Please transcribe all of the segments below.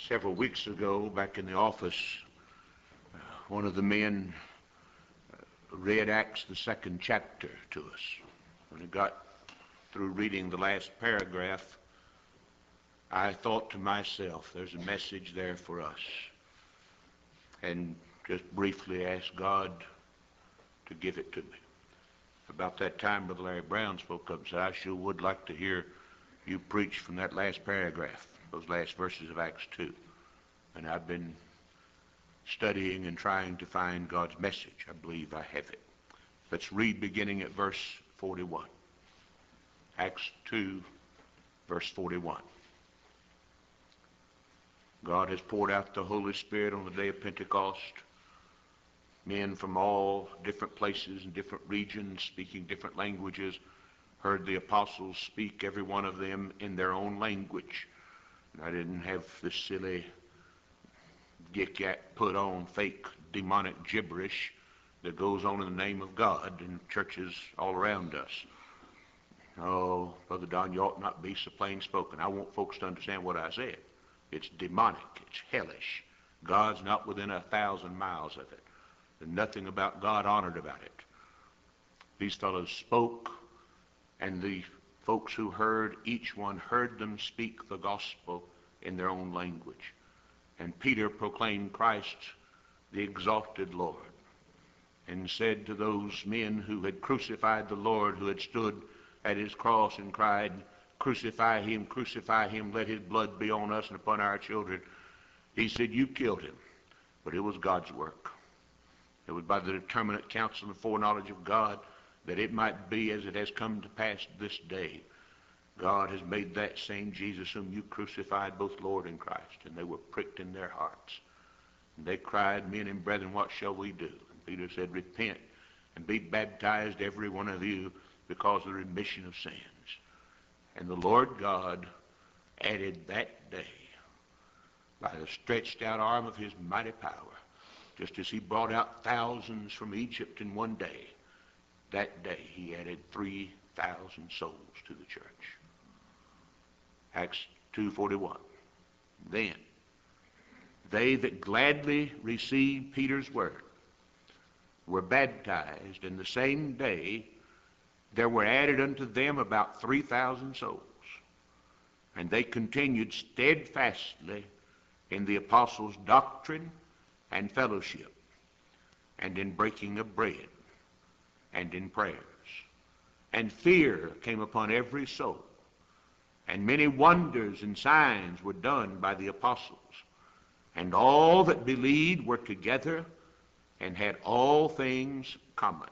Several weeks ago, back in the office, one of the men read Acts, the second chapter, to us. When he got through reading the last paragraph, I thought to myself, there's a message there for us. And just briefly asked God to give it to me. About that time, Brother Larry Brown spoke up and said, I sure would like to hear you preach from that last paragraph, those last verses of Acts 2. And I've been studying and trying to find God's message. I believe I have it. Let's read beginning at verse 41. Acts 2, verse 41. God has poured out the Holy Spirit on the day of Pentecost. Men from all different places and different regions, speaking different languages, heard the apostles speak, every one of them in their own language. And I didn't have this silly yik-yak put on fake demonic gibberish that goes on in the name of God in churches all around us. Oh, Brother Don, you ought not be so plain spoken. I want folks to understand what I said. It's demonic. It's hellish. God's not within 1,000 miles of it. There's nothing about God honored about it. These fellows spoke, and the folks who heard, each one heard them speak the gospel in their own language. And Peter proclaimed Christ the exalted Lord, and said to those men who had crucified the Lord, who had stood at his cross and cried, crucify him, let his blood be on us and upon our children. He said, you killed him, but it was God's work. It was by the determinate counsel and foreknowledge of God that it might be as it has come to pass this day. God has made that same Jesus whom you crucified both Lord and Christ. And they were pricked in their hearts. And they cried, men and brethren, what shall we do? And Peter said, repent and be baptized every one of you because of the remission of sins. And the Lord God added that day, by the stretched out arm of his mighty power, just as he brought out thousands from Egypt in one day, that day he added 3,000 souls to the church. Acts 2:41. Then they that gladly received Peter's word were baptized, and the same day there were added unto them about 3,000 souls. And they continued steadfastly in the apostles' doctrine and fellowship, and in breaking of bread, and in prayers. And fear came upon every soul, and many wonders and signs were done by the apostles. And all that believed were together, and had all things common,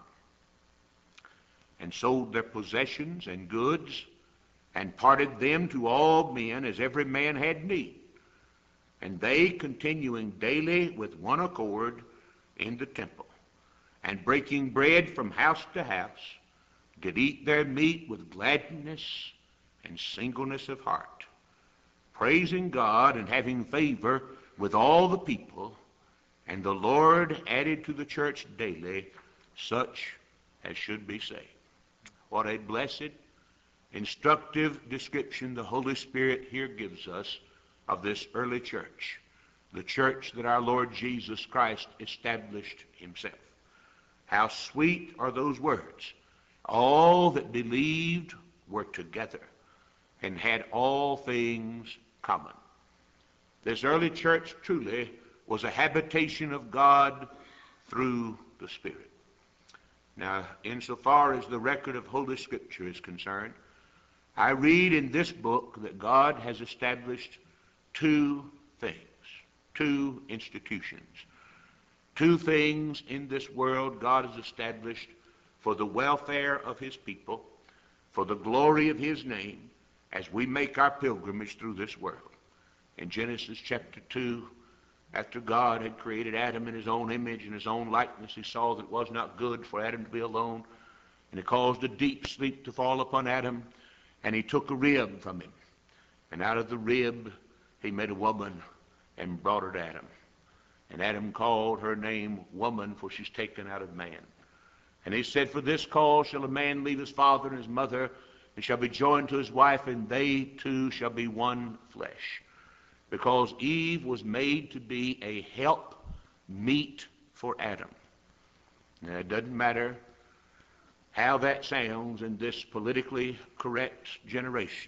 and sold their possessions and goods, and parted them to all men as every man had need. And they, continuing daily with one accord in the temple, and breaking bread from house to house, did eat their meat with gladness and singleness of heart, praising God and having favor with all the people. And the Lord added to the church daily such as should be saved. What a blessed, instructive description the Holy Spirit here gives us of this early church, the church that our Lord Jesus Christ established himself. How sweet are those words. All that believed were together and had all things common. This early church truly was a habitation of God through the Spirit. Now, insofar as the record of Holy Scripture is concerned, I read in this book that God has established two things, two institutions. Two things in this world God has established for the welfare of his people, for the glory of his name, as we make our pilgrimage through this world. In Genesis chapter 2, after God had created Adam in his own image and his own likeness, he saw that it was not good for Adam to be alone, and he caused a deep sleep to fall upon Adam, and he took a rib from him, and out of the rib he made a woman and brought her to Adam. And Adam called her name woman, for she's taken out of man. And he said, for this cause shall a man leave his father and his mother, and shall be joined to his wife, and they two shall be one flesh. because Eve was made to be a help meet for Adam. Now, it doesn't matter how that sounds in this politically correct generation.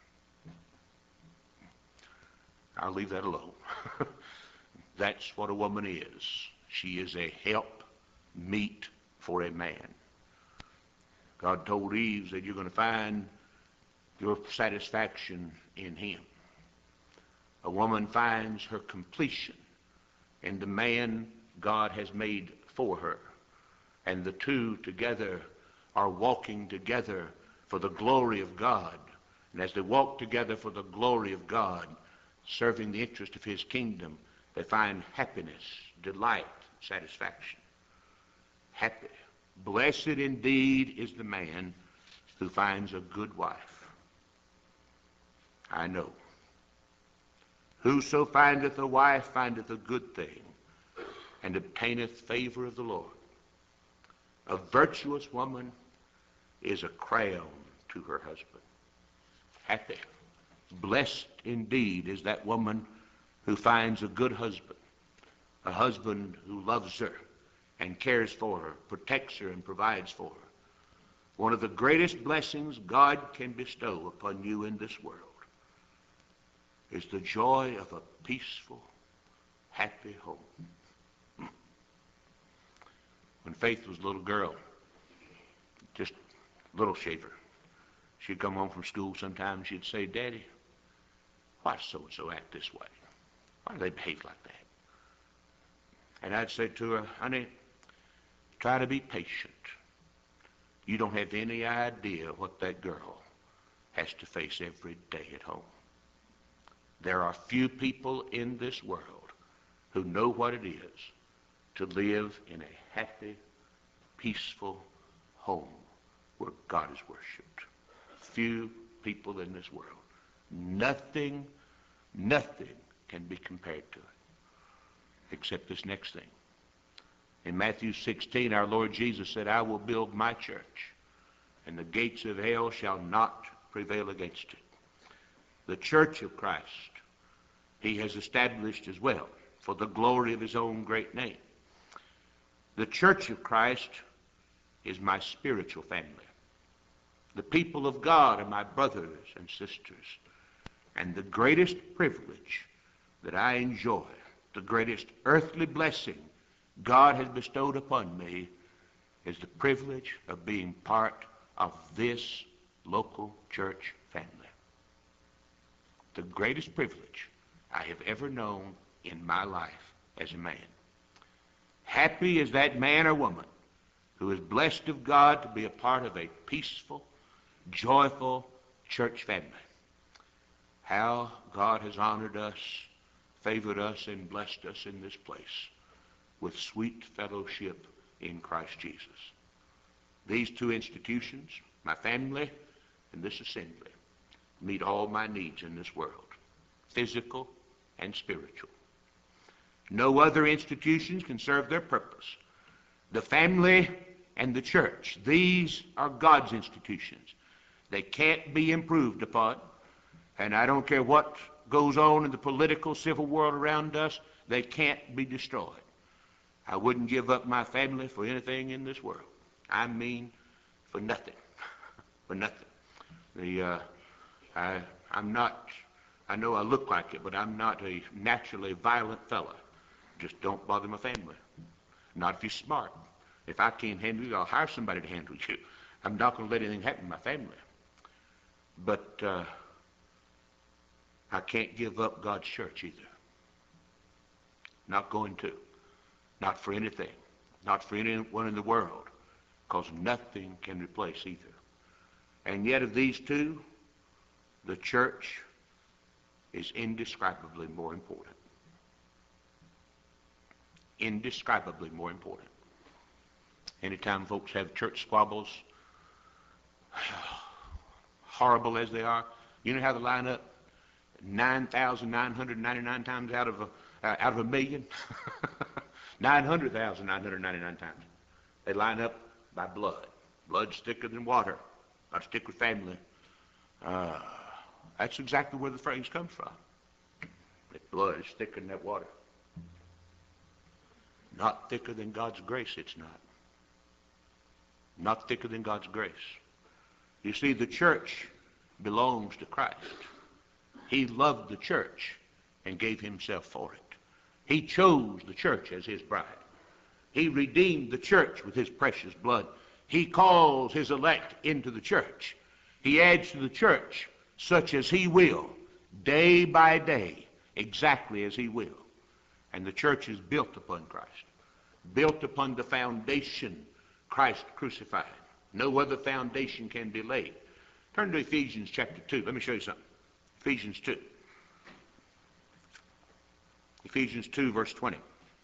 I'll leave that alone. That's what a woman is. She is a help meet for a man. God told Eve that you're going to find your satisfaction in him. A woman finds her completion in the man God has made for her. And the two together are walking together for the glory of God. And as they walk together for the glory of God, serving the interest of his kingdom, they find happiness, delight, satisfaction. Happy. Blessed indeed is the man who finds a good wife. I know. Whoso findeth a wife findeth a good thing, and obtaineth favor of the Lord. A virtuous woman is a crown to her husband. Happy. Blessed indeed is that woman who finds a good husband, a husband who loves her and cares for her, protects her and provides for her. One of the greatest blessings God can bestow upon you in this world is the joy of a peaceful, happy home. When Faith was a little girl, just a little shaver, she'd come home from school sometime and she'd say, "Daddy, why does so-and-so act this way? Why do they behave like that?" And I'd say to her, "Honey, try to be patient. You don't have any idea what that girl has to face every day at home. There are few people in this world who know what it is to live in a happy, peaceful home where God is worshipped. Few people in this world. Nothing can be compared to it, except this next thing. In Matthew 16, our Lord Jesus said, "I will build my church, and the gates of hell shall not prevail against it." The church of Christ he has established as well for the glory of his own great name. The church of Christ is my spiritual family. The people of God are my brothers and sisters. And the greatest privilege that I enjoy, the greatest earthly blessing God has bestowed upon me, is the privilege of being part of this local church family. The greatest privilege I have ever known in my life as a man. Happy is that man or woman who is blessed of God to be a part of a peaceful, joyful church family. How God has honored us, favored us, and blessed us in this place with sweet fellowship in Christ Jesus. These two institutions, my family and this assembly, meet all my needs in this world, physical and spiritual. No other institutions can serve their purpose. The family and the church, these are God's institutions. They can't be improved upon. And I don't care what goes on in the political, civil world around us, they can't be destroyed. I wouldn't give up my family for anything in this world. I mean, for nothing. For nothing. I'm not, I know I look like it, but I'm not a naturally violent fella. Just don't bother my family. Not if you're smart. If I can't handle you, I'll hire somebody to handle you. I'm not going to let anything happen to my family. But I can't give up God's church either. Not going to. Not for anything. Not for anyone in the world. Because nothing can replace either. And yet of these two, the church is indescribably more important. Indescribably more important. Anytime folks have church squabbles, horrible as they are, you know how they line up 9,999 times out of a million? 900,999 times. They line up by blood. Blood's thicker than water. Not stick with family. That's exactly where the phrase comes from. That blood is thicker than that water. Not thicker than God's grace, it's not. Not thicker than God's grace. You see, the church belongs to Christ. He loved the church and gave himself for it. He chose the church as his bride. He redeemed the church with his precious blood. He calls his elect into the church. He adds to the church such as he will, day by day, exactly as he will. And the church is built upon Christ, built upon the foundation Christ crucified. No other foundation can be laid. Turn to Ephesians chapter 2. Let me show you something. Ephesians 2. Ephesians 2, verse 20.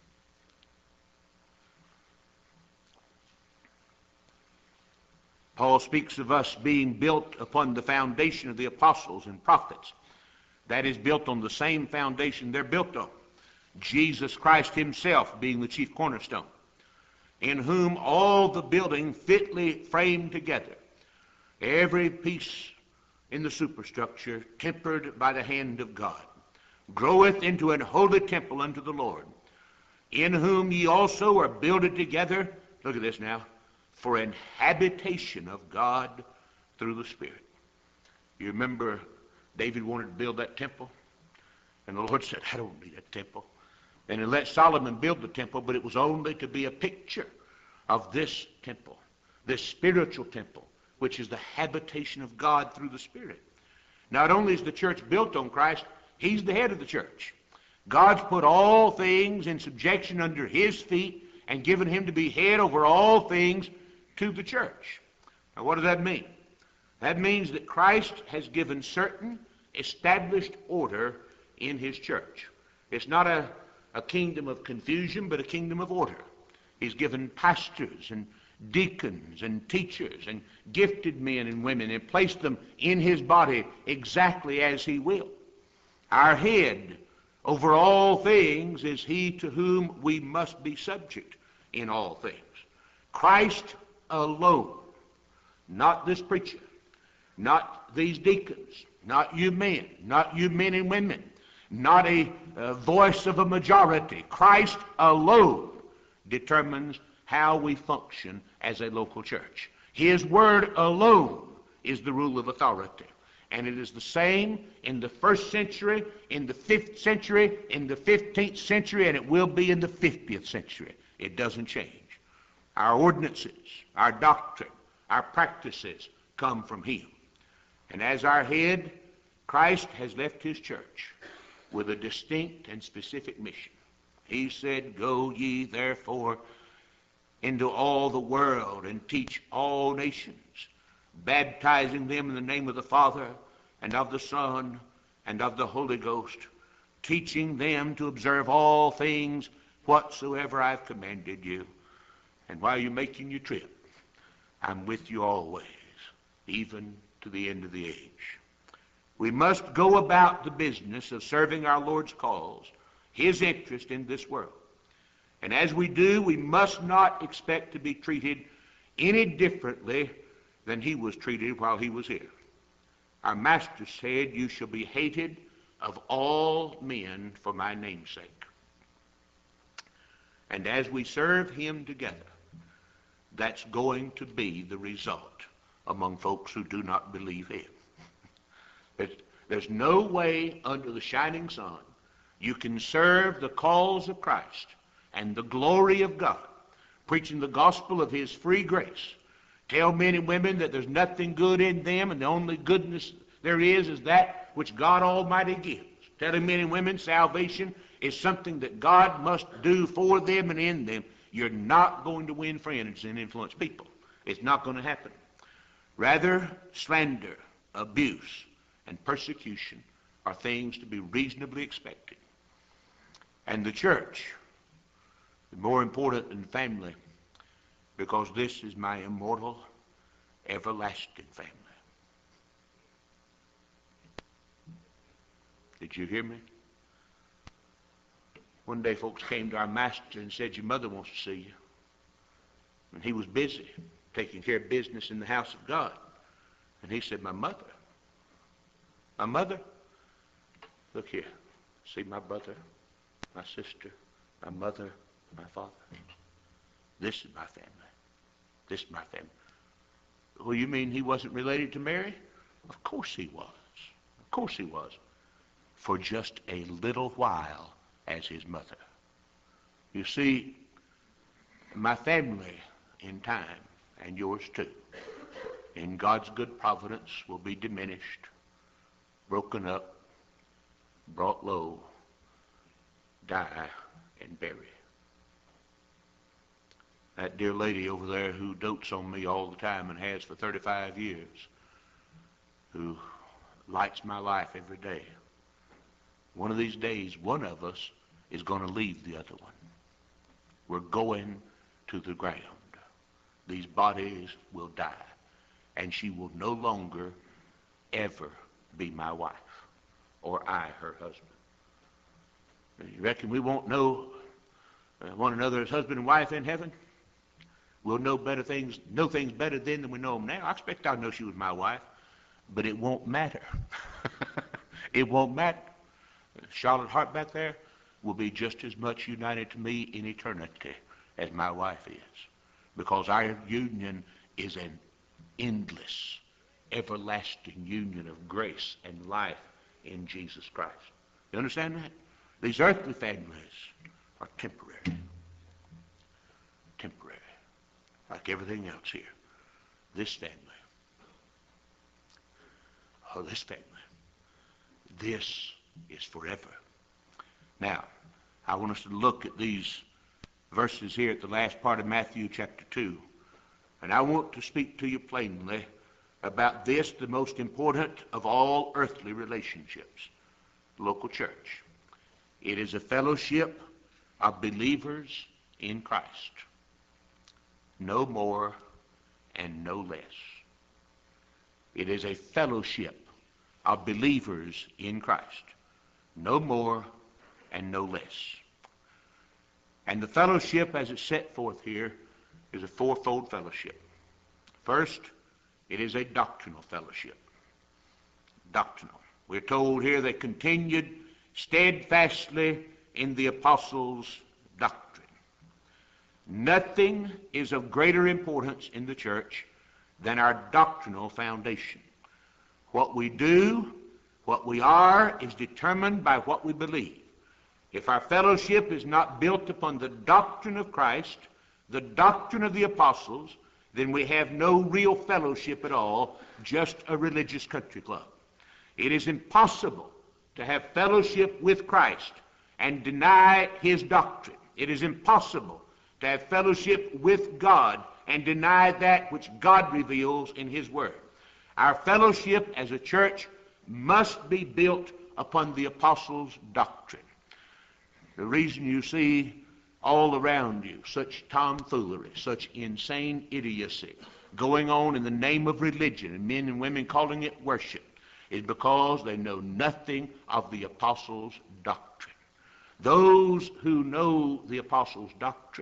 Paul speaks of us being built upon the foundation of the apostles and prophets. That is built on the same foundation they're built on. Jesus Christ himself being the chief cornerstone, in whom all the building fitly framed together, every piece in the superstructure tempered by the hand of God, groweth into an holy temple unto the Lord, in whom ye also are builded together, look at this now, for an habitation of God through the Spirit. You remember David wanted to build that temple? And the Lord said, I don't need a temple. And he let Solomon build the temple, but it was only to be a picture of this temple, this spiritual temple, which is the habitation of God through the Spirit. Not only is the church built on Christ, he's the head of the church. God's put all things in subjection under his feet and given him to be head over all things to the church. Now what does that mean? That means that Christ has given certain established order in his church. It's not a kingdom of confusion, but a kingdom of order. He's given pastors and deacons and teachers and gifted men and women and placed them in his body exactly as he will. Our head over all things is he to whom we must be subject in all things. Christ alone, not this preacher, not these deacons, not you men and women, not a voice of a majority. Christ alone determines how we function as a local church. His word alone is the rule of authority. And it is the same in the 1st century, in the 5th century, in the 15th century, and it will be in the 50th century. It doesn't change. Our ordinances, our doctrine, our practices come from him. And as our head, Christ has left his church with a distinct and specific mission. He said, go ye therefore into all the world and teach all nations, baptizing them in the name of the Father and of the Son and of the Holy Ghost, teaching them to observe all things whatsoever I've commanded you. And while you're making your trip, I'm with you always, even to the end of the age. We must go about the business of serving our Lord's cause, his interest in this world. And as we do, we must not expect to be treated any differently than he was treated while he was here. Our Master said, you shall be hated of all men for my name's sake. And as we serve him together, that's going to be the result among folks who do not believe him. There's no way under the shining sun you can serve the cause of Christ and the glory of God, preaching the gospel of his free grace. Tell men and women that there's nothing good in them and the only goodness there is that which God Almighty gives. Telling men and women salvation is something that God must do for them and in them. You're not going to win friends and influence people. It's not going to happen. Rather, slander, abuse, and persecution are things to be reasonably expected. And the church is more important than family, because this is my immortal, everlasting family. Did you hear me? One day folks came to our master and said, your mother wants to see you. And he was busy taking care of business in the house of God. And he said, my mother? My mother? Look here. see my brother, my sister, my mother, my father. This is my family. This is my family. Well, you mean he wasn't related to Mary? Of course he was. Of course he was. For just a little while as his mother. You see, my family in time, and yours too, in God's good providence will be diminished, broken up, brought low, die, and buried. That dear lady over there who dotes on me all the time and has for 35 years, who lights my life every day, one of these days, one of us is going to leave the other one. We're going to the ground. These bodies will die, and she will no longer ever be my wife, or I her husband. You reckon we won't know one another as husband and wife in heaven? We'll know things better then than we know them now. I expect I'll know she was my wife, but it won't matter. It won't matter. Charlotte Hart back there will be just as much united to me in eternity as my wife is, because our union is an endless, everlasting union of grace and life in Jesus Christ. You understand that? These earthly families are temporary. Temporary. Like everything else here. This family. Oh, this family. This is forever. Now, I want us to look at these verses here at the last part of Matthew chapter 2. And I want to speak to you plainly about this, the most important of all earthly relationships, the local church. It is a fellowship of believers in Christ. No more and no less. It is a fellowship of believers in Christ. No more and no less. And the fellowship as it's set forth here is a fourfold fellowship. First, it is a doctrinal fellowship. Doctrinal. We're told here they continued steadfastly in the apostles' doctrine. Nothing is of greater importance in the church than our doctrinal foundation. What we do, what we are, is determined by what we believe. If our fellowship is not built upon the doctrine of Christ, the doctrine of the apostles, then we have no real fellowship at all, just a religious country club. It is impossible to have fellowship with Christ and deny his doctrine. It is impossible to have fellowship with God and deny that which God reveals in his word. Our fellowship as a church must be built upon the apostles' doctrine. The reason you see all around you such tomfoolery, such insane idiocy going on in the name of religion, and men and women calling it worship, is because they know nothing of the apostles' doctrine. Those who know the apostles' doctrine,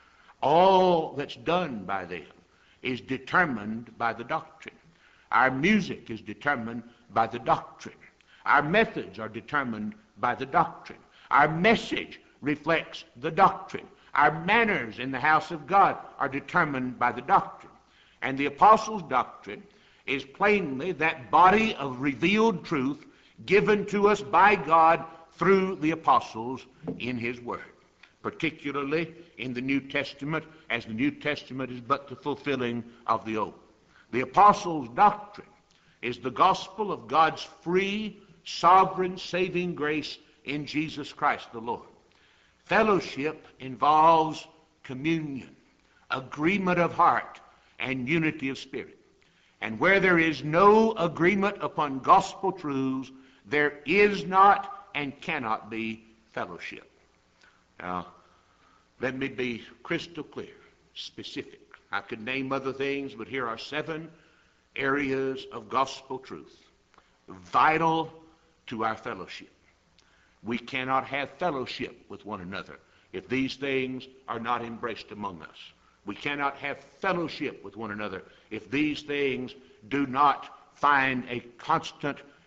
all that's done by them is determined by the doctrine. Our music is determined by the doctrine. Our methods are determined by the doctrine. Our message reflects the doctrine. Our manners in the house of God are determined by the doctrine. And the apostles' doctrine is plainly that body of revealed truth given to us by God through the apostles in his word, particularly in the New Testament, as the New Testament is but the fulfilling of the Old. The apostles' doctrine is the gospel of God's free, sovereign, saving grace in Jesus Christ the Lord. Fellowship involves communion, agreement of heart, and unity of spirit. And where there is no agreement upon gospel truths, there is not and cannot be fellowship. Now, let me be crystal clear, specific. I could name other things, but here are 7 areas of gospel truth vital to our fellowship. We cannot have fellowship with one another if these things are not embraced among us. We cannot have fellowship with one another if these things do not find a constant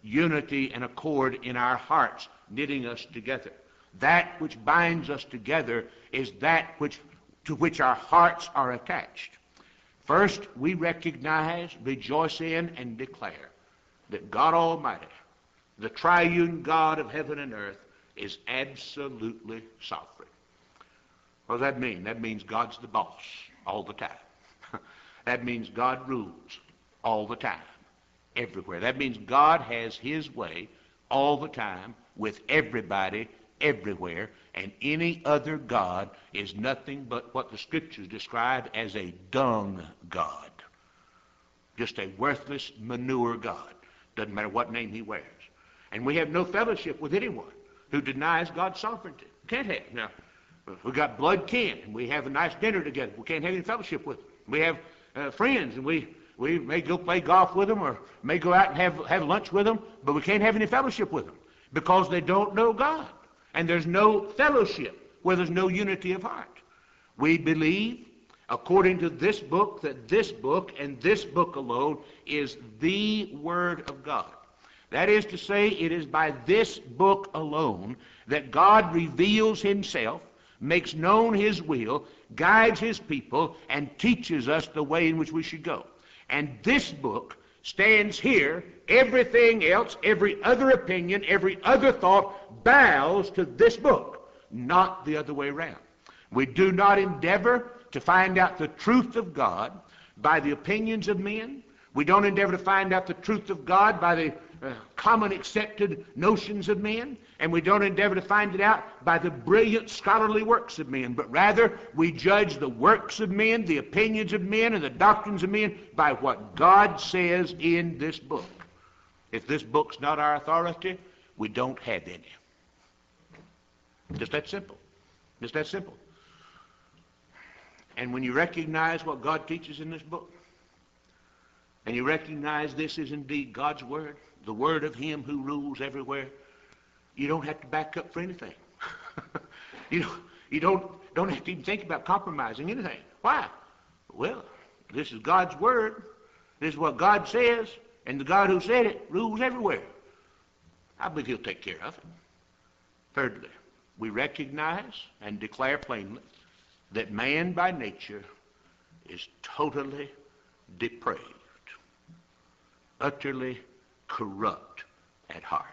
unity and accord in our hearts, knitting us together. That which binds us together is that to which our hearts are attached. First, we recognize, rejoice in, and declare that God Almighty, the triune God of heaven and earth, is absolutely sovereign. What does that mean? That means God's the boss all the time. That means God rules all the time, everywhere. That means God has his way all the time with everybody, everywhere, and any other God is nothing but what the Scriptures describe as a dung God. Just a worthless manure God. Doesn't matter what name he wears. And we have no fellowship with anyone who denies God's sovereignty. Can't have. Now, we got blood kin, and we have a nice dinner together. We can't have any fellowship with them. We have friends, and we may go play golf with them or may go out and have lunch with them, but we can't have any fellowship with them because they don't know God. And there's no fellowship where there's no unity of heart. We believe, according to this book, that this book and this book alone is the Word of God. That is to say, it is by this book alone that God reveals himself, makes known his will, guides his people, and teaches us the way in which we should go. And this book stands here. Everything else, every other opinion, every other thought bows to this book, not the other way around. We do not endeavor to find out the truth of God by the opinions of men. We don't endeavor to find out the truth of God by the common accepted notions of men, and we don't endeavor to find it out by the brilliant scholarly works of men, but rather we judge the works of men, the opinions of men, and the doctrines of men by what God says in this book. If this book's not our authority, we don't have any. Just that simple. Just that simple. And when you recognize what God teaches in this book, and you recognize this is indeed God's Word, the Word of him who rules everywhere, you don't have to back up for anything. You don't have to even think about compromising anything. Why? Well, this is God's Word. This is what God says, and the God who said it rules everywhere. I believe he'll take care of it. Thirdly, we recognize and declare plainly that man by nature is totally depraved, utterly corrupt at heart.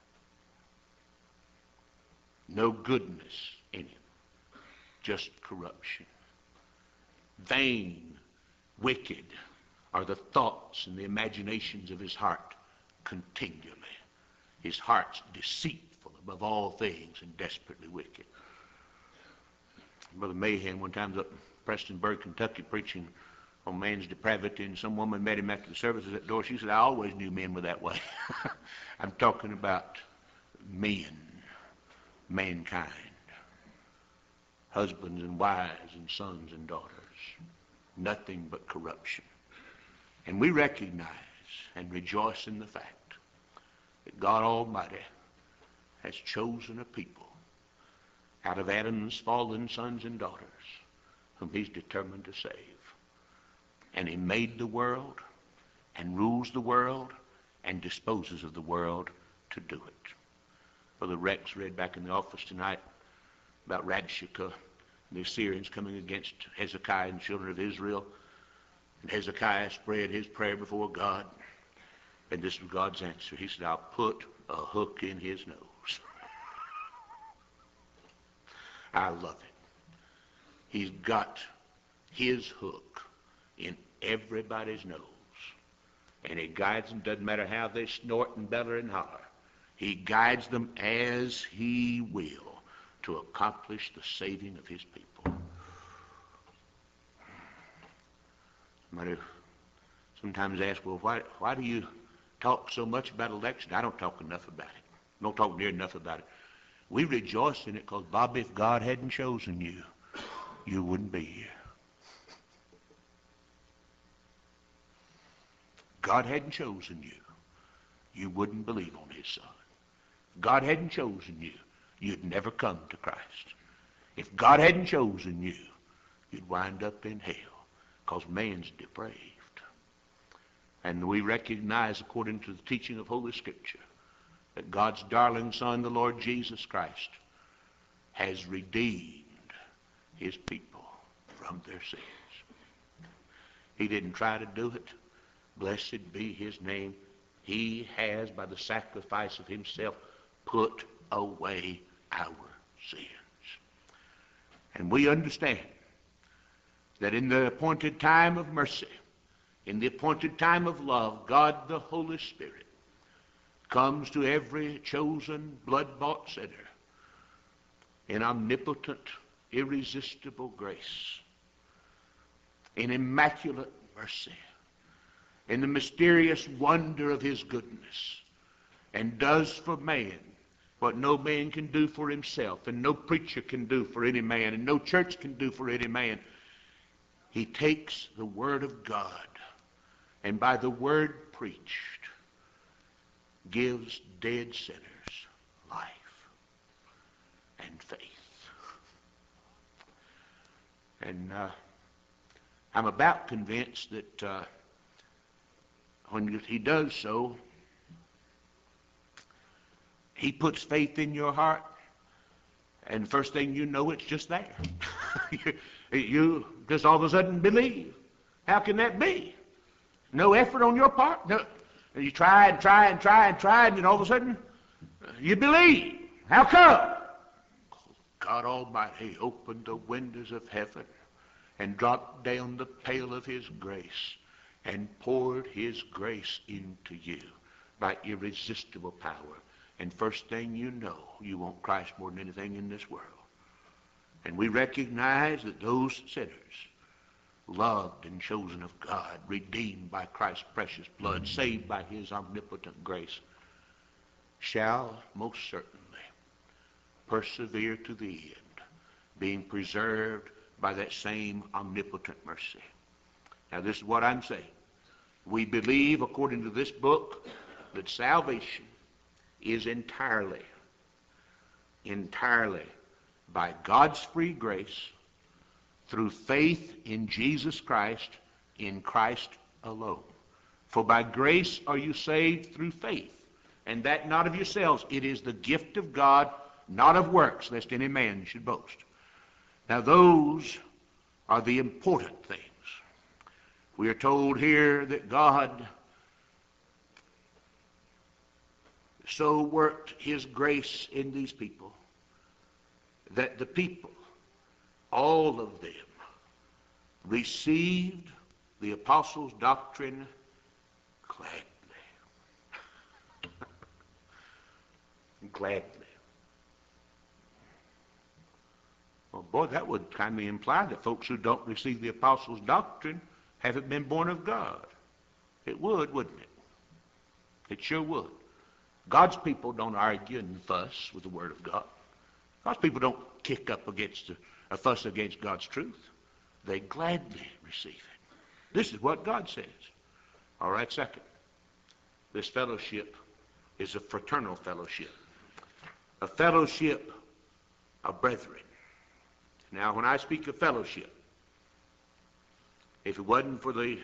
No goodness in him, just corruption. Vain, wicked are the thoughts and the imaginations of his heart continually. His heart's deceitful above all things and desperately wicked. Brother Mahan one time was up in Prestonburg, Kentucky, preaching on man's depravity, and some woman met him after the service at the door. She said, I always knew men were that way. I'm talking about men, mankind, husbands and wives and sons and daughters, nothing but corruption. And we recognize and rejoice in the fact that God Almighty has chosen a people out of Adam's fallen sons and daughters whom he's determined to save. And he made the world and rules the world and disposes of the world to do it. Brother Rex read back in the office tonight about Rabshakeh, the Assyrians coming against Hezekiah and the children of Israel. And Hezekiah spread his prayer before God. And this was God's answer. He said, I'll put a hook in his nose. I love it. He's got his hook in everybody's nose. And he guides them, doesn't matter how they snort and bellow and holler. He guides them as he will to accomplish the saving of his people. Somebody sometimes asks, well, why do you talk so much about election? I don't talk enough about it. I don't talk near enough about it. We rejoice in it because, Bobby, if God hadn't chosen you, you wouldn't be here. God hadn't chosen you, you wouldn't believe on his Son. If God hadn't chosen you, you'd never come to Christ. If God hadn't chosen you, you'd wind up in hell because man's depraved. And we recognize, according to the teaching of Holy Scripture, that God's darling Son, the Lord Jesus Christ, has redeemed his people from their sins. He didn't try to do it. Blessed be his name. He has, by the sacrifice of himself, put away our sins. And we understand that in the appointed time of mercy, in the appointed time of love, God the Holy Spirit comes to every chosen, blood-bought sinner in omnipotent, irresistible grace, in immaculate mercy, in the mysterious wonder of his goodness, and does for man what no man can do for himself, and no preacher can do for any man, and no church can do for any man. He takes the Word of God, and by the Word preached, gives dead sinners life and faith. And I'm about convinced that when he does so, he puts faith in your heart, and the first thing you know, it's just there. You just all of a sudden believe. How can that be? No effort on your part? No. You try and try and try and try, and then all of a sudden, you believe. How come? God Almighty opened the windows of heaven and dropped down the pail of his grace and poured his grace into you by irresistible power. And first thing you know, you want Christ more than anything in this world. And we recognize that those sinners, loved and chosen of God, redeemed by Christ's precious blood, saved by his omnipotent grace, shall most certainly persevere to the end, being preserved by that same omnipotent mercy. Now this is what I'm saying. We believe, according to this book, that salvation is entirely by God's free grace through faith in Jesus Christ, in Christ alone. For by grace are you saved through faith, and that not of yourselves. It is the gift of God, not of works, lest any man should boast. Now those are the important things. We are told here that God so worked his grace in these people that the people, all of them, received the apostles' doctrine gladly. Gladly. Well, boy, that would kind of imply that folks who don't receive the apostles' doctrine haven't been born of God. It would, wouldn't it? It sure would. God's people don't argue and fuss with the Word of God. God's people don't kick up against a fuss against God's truth. They gladly receive it. This is what God says. All right, second, this fellowship is a fraternal fellowship, a fellowship of brethren. Now, when I speak of fellowship, if it wasn't for the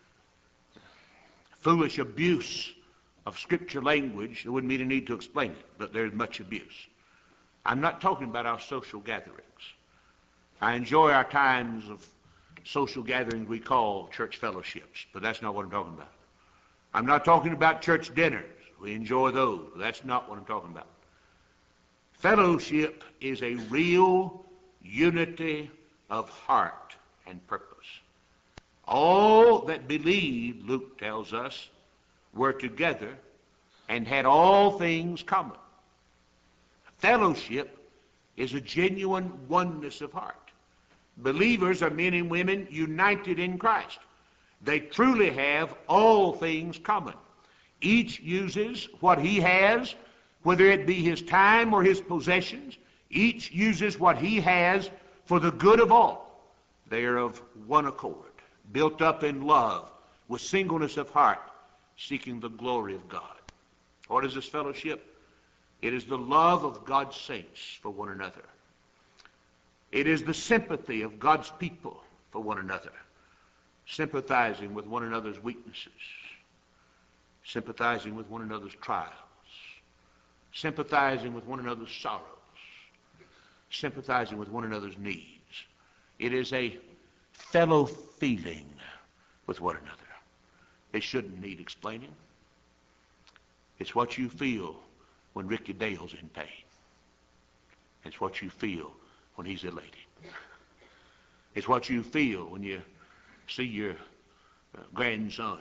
foolish abuse of Scripture language, there wouldn't be any need to explain it, but there's much abuse. I'm not talking about our social gatherings. I enjoy our times of social gatherings we call church fellowships, but that's not what I'm talking about. I'm not talking about church dinners. We enjoy those, but that's not what I'm talking about. Fellowship is a real unity of heart and purpose. All that believed, Luke tells us, were together and had all things common. Fellowship is a genuine oneness of heart. Believers are men and women united in Christ. They truly have all things common. Each uses what he has, whether it be his time or his possessions. Each uses what he has for the good of all. They are of one accord, built up in love, with singleness of heart, seeking the glory of God. What is this fellowship? It is the love of God's saints for one another. It is the sympathy of God's people for one another, sympathizing with one another's weaknesses, sympathizing with one another's trials, sympathizing with one another's sorrows, sympathizing with one another's needs. It is a fellow feeling with one another. It shouldn't need explaining. It's what you feel when Ricky Dale's in pain. It's what you feel when he's elated. It's what you feel when you see your grandson.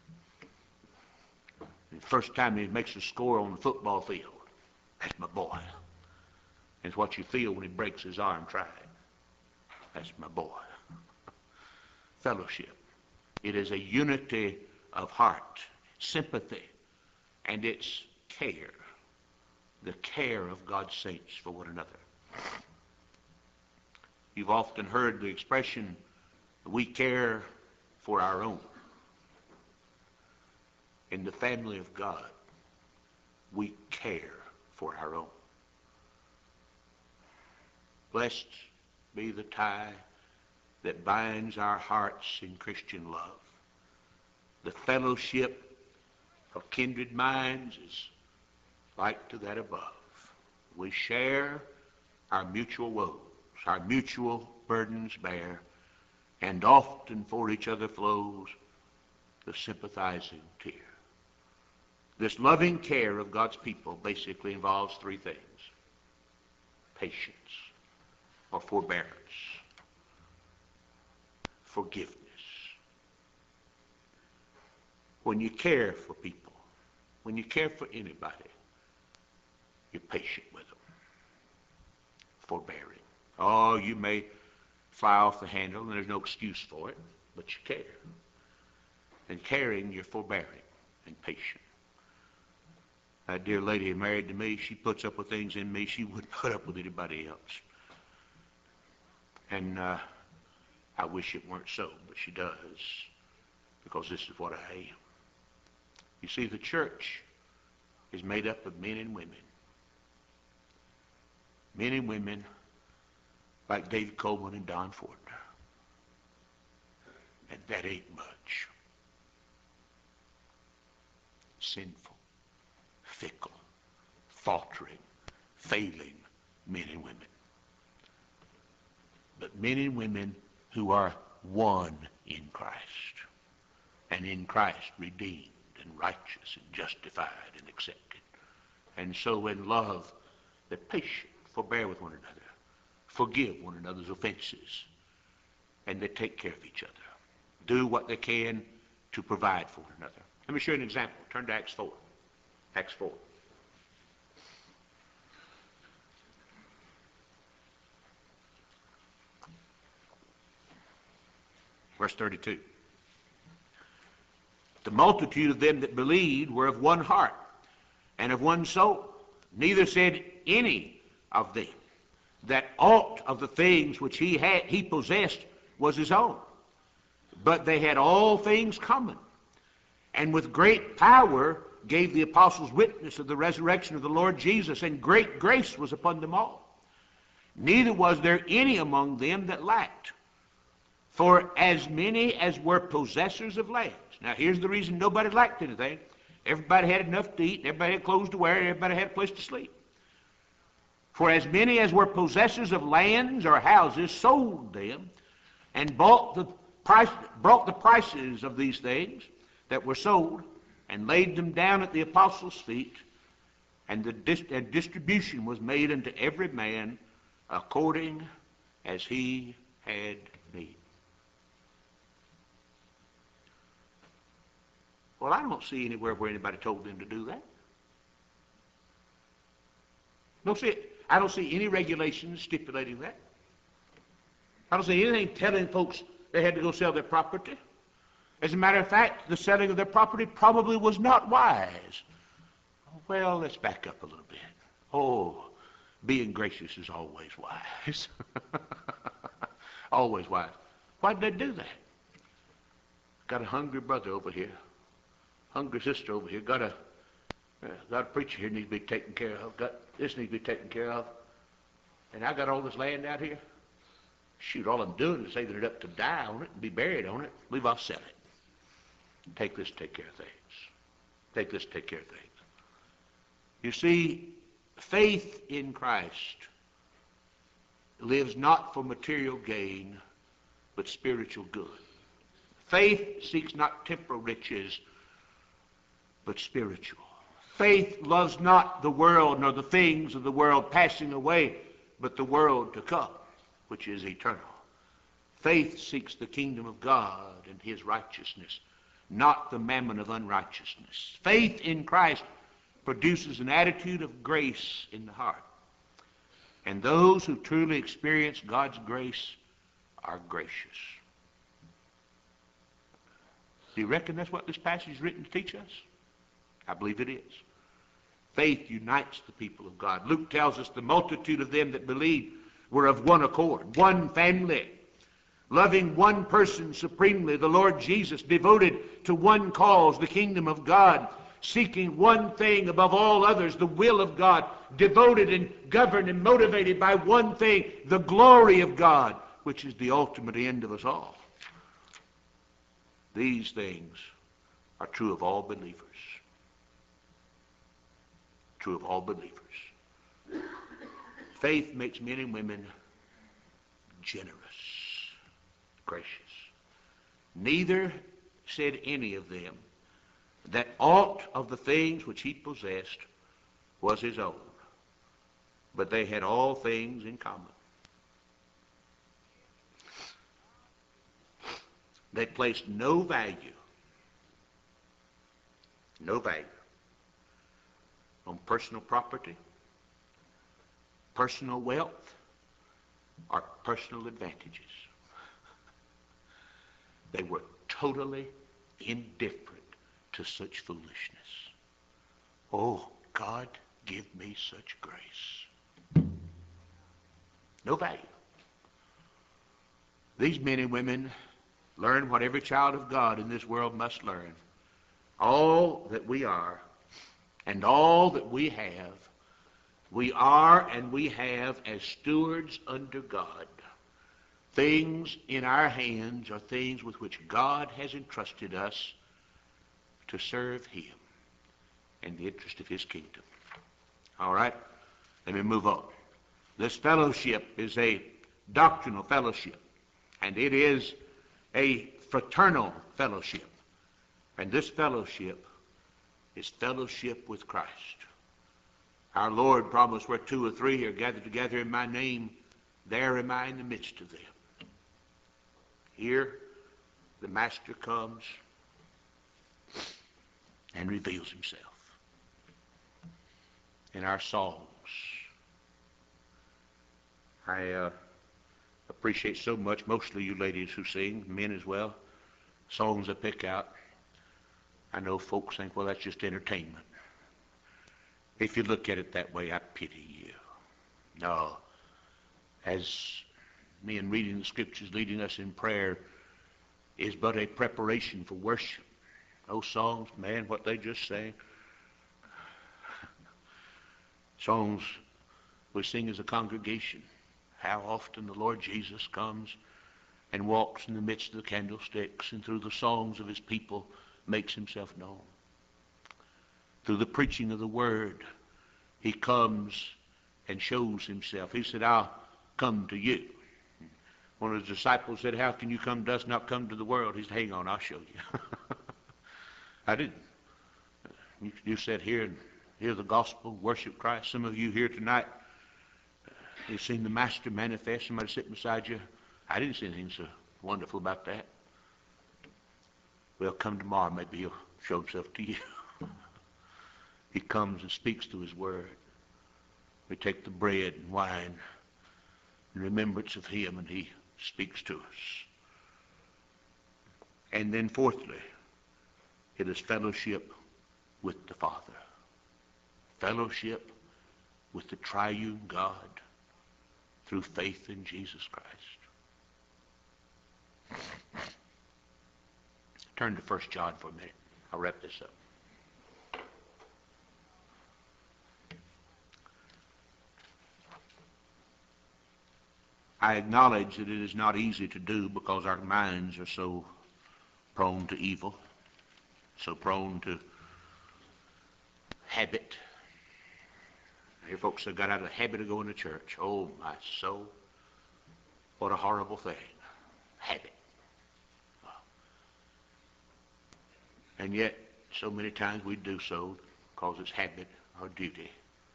The first time he makes a score on the football field. That's my boy. It's what you feel when he breaks his arm trying. That's my boy. Fellowship. It is a unity of heart, sympathy, and it's care. The care of God's saints for one another. You've often heard the expression, we care for our own. In the family of God, we care for our own. Blessed be the tie that binds our hearts in Christian love. The fellowship of kindred minds is like to that above. We share our mutual woes, our mutual burdens bear, and often for each other flows the sympathizing tear. This loving care of God's people basically involves three things: patience or forbearance, forgiveness. When you care for people, when you care for anybody, you're patient with them, forbearing. Oh, you may fly off the handle and there's no excuse for it, but you care. And caring, you're forbearing and patient. That dear lady married to me, she puts up with things in me she wouldn't put up with anybody else. And I wish it weren't so, but she does, because this is what I am. You see, the church is made up of men and women. Men and women like David Coleman and Don Ford. And that ain't much. Sinful, fickle, faltering, failing men and women. But men and women who are one in Christ, and in Christ redeemed and righteous and justified and accepted. And so in love, they're patient, forbear with one another, forgive one another's offenses, and they take care of each other. Do what they can to provide for one another. Let me show you an example. Turn to Acts 4. Acts 4. Verse 32. The multitude of them that believed were of one heart and of one soul. Neither said any of them that aught of the things which he possessed was his own, but they had all things common. And with great power gave the apostles witness of the resurrection of the Lord Jesus, and great grace was upon them all. Neither was there any among them that lacked. For as many as were possessors of lands. Now here's the reason nobody lacked anything. Everybody had enough to eat, everybody had clothes to wear, everybody had a place to sleep. For as many as were possessors of lands or houses sold them, and brought the prices of these things that were sold, and laid them down at the apostles' feet, and the distribution was made unto every man according as he had need. Well, I don't see anywhere where anybody told them to do that. I don't see any regulations stipulating that. I don't see anything telling folks they had to go sell their property. As a matter of fact, the selling of their property probably was not wise. Well, let's back up a little bit. Oh, being gracious is always wise. Always wise. Why did they do that? Got a hungry brother over here. Hungry sister over here. Got a preacher here needs to be taken care of. Got this needs to be taken care of. And I got all this land out here. Shoot, all I'm doing is saving it up to die on it and be buried on it. Believe I'll sell it. Take this, take care of things. Take this, take care of things. You see, Faith in Christ lives not for material gain, but spiritual good. Faith seeks not temporal riches, but spiritual. Faith loves not the world nor the things of the world passing away, but the world to come, which is eternal. Faith seeks the kingdom of God and his righteousness, not the mammon of unrighteousness. Faith in Christ produces an attitude of grace in the heart. And those who truly experience God's grace are gracious. Do you reckon that's what this passage is written to teach us? I believe it is. Faith unites the people of God. Luke tells us the multitude of them that believed were of one accord, one family, loving one person supremely, the Lord Jesus, devoted to one cause, the kingdom of God, seeking one thing above all others, the will of God, devoted and governed and motivated by one thing, the glory of God, which is the ultimate end of us all. These things are true of all believers. True of all believers. Faith makes men and women generous, gracious. Neither said any of them that aught of the things which he possessed was his own, but they had all things in common. They placed no value on personal property, personal wealth, or personal advantages. They were totally indifferent to such foolishness. Oh, God, give me such grace. No value. These men and women learn what every child of God in this world must learn. All that we are and all that we have, we are and we have as stewards under God. Things in our hands are things with which God has entrusted us to serve him in the interest of his kingdom. All right, let me move on. This fellowship is a doctrinal fellowship, and it is a fraternal fellowship. And this fellowship is fellowship with Christ. Our Lord promised, where two or three are gathered together in my name, there am I in the midst of them. Here, the Master comes and reveals himself in our songs. I appreciate so much, mostly you ladies who sing, men as well, songs I pick out. I know folks think, well, that's just entertainment. If you look at it that way, I pity you. No. As me in reading the scriptures, leading us in prayer, is but a preparation for worship. Those songs, man, what they just sang. Songs we sing as a congregation. How often the Lord Jesus comes and walks in the midst of the candlesticks, and through the songs of his people makes himself known. Through the preaching of the word, he comes and shows himself. He said, I'll come to you. One of his disciples said, how can you come to us, not come to the world? He said, hang on, I'll show you. I didn't. You said, hear the gospel, worship Christ. Some of you here tonight, you've seen the Master manifest, somebody sitting beside you. I didn't see anything so wonderful about that. Well, come tomorrow, maybe he'll show himself to you. He comes and speaks through his word. We take the bread and wine in remembrance of him, and he speaks to us. And then fourthly, it is fellowship with the Father. Fellowship with the triune God through faith in Jesus Christ. Turn to 1 John for a minute. I'll wrap this up. I acknowledge that it is not easy to do because our minds are so prone to evil, so prone to habit I hear folks that got out of the habit of going to church. Oh, my soul. What a horrible thing. Habit. And yet, so many times we do so because it's habit or duty.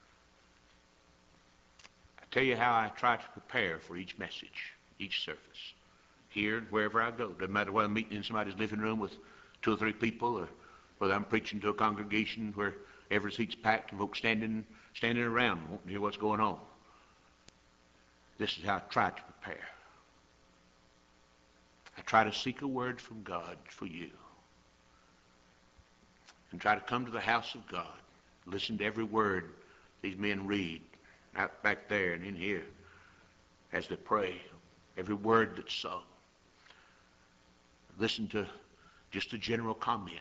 I tell you how I try to prepare for each message, each service. Here and wherever I go. Doesn't matter whether I'm meeting in somebody's living room with 2 or 3 people, or whether I'm preaching to a congregation where every seat's packed and folks standing around wanting to hear what's going on. This is how I try to prepare. I try to seek a word from God for you. And try to come to the house of God. Listen to every word these men read out back there and in here as they pray. Every word that's sung. Listen to just the general comments.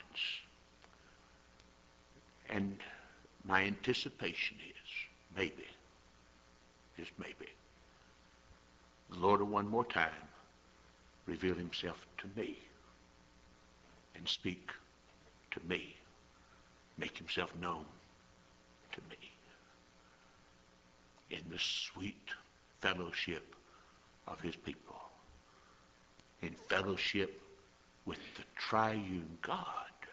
And my anticipation is, maybe, just maybe, the Lord will one more time reveal himself to me and speak to me, make himself known to me in the sweet fellowship of his people, in fellowship with the triune God.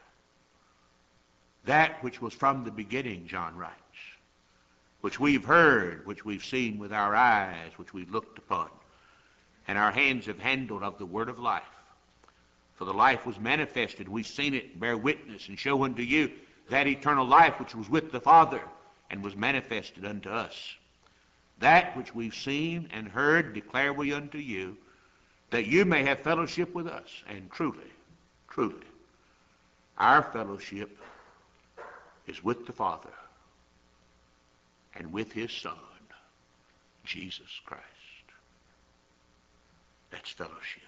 That which was from the beginning, John writes, which we've heard, which we've seen with our eyes, which we've looked upon, and our hands have handled of the word of life. For the life was manifested, we've seen it, bear witness, and show unto you that eternal life which was with the Father and was manifested unto us. That which we've seen and heard declare we unto you, that you may have fellowship with us. And truly, truly, our fellowship is with the Father and with his Son, Jesus Christ. That's fellowship.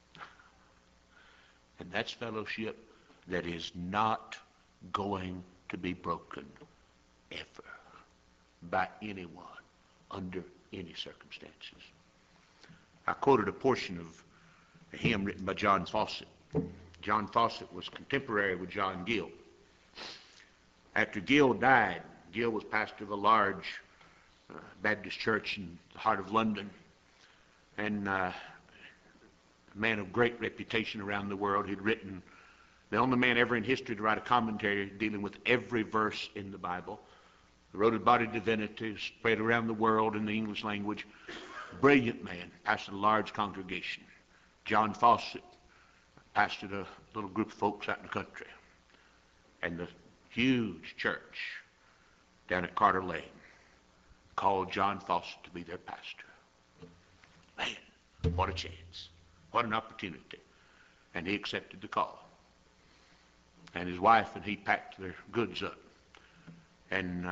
And that's fellowship that is not going to be broken ever by anyone under any circumstances. I quoted a portion of a hymn written by John Fawcett. John Fawcett was contemporary with John Gill. After Gill died, Gill was pastor of a large Baptist church in the heart of London, and a man of great reputation around the world. He'd written, the only man ever in history to write a commentary dealing with every verse in the Bible. He wrote a body divinity, spread around the world in the English language. Brilliant man, pastored a large congregation. John Fawcett pastored a little group of folks out in the country. And the huge church down at Carter Lane called John Fawcett to be their pastor. Man, what a chance. What an opportunity. And he accepted the call. And his wife and he packed their goods up and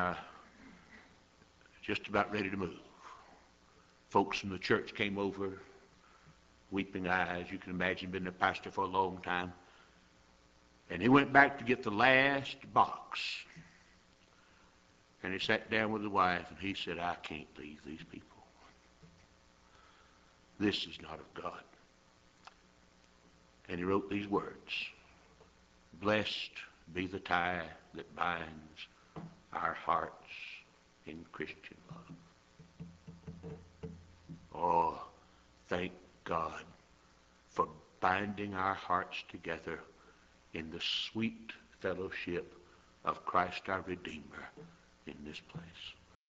just about ready to move. Folks from the church came over, weeping eyes. You can imagine, been a pastor for a long time. And he went back to get the last box. And he sat down with his wife and he said, I can't leave these people. This is not of God. And he wrote these words, blessed be the tie that binds our hearts in Christian love. Oh, thank God for binding our hearts together in the sweet fellowship of Christ our Redeemer in this place.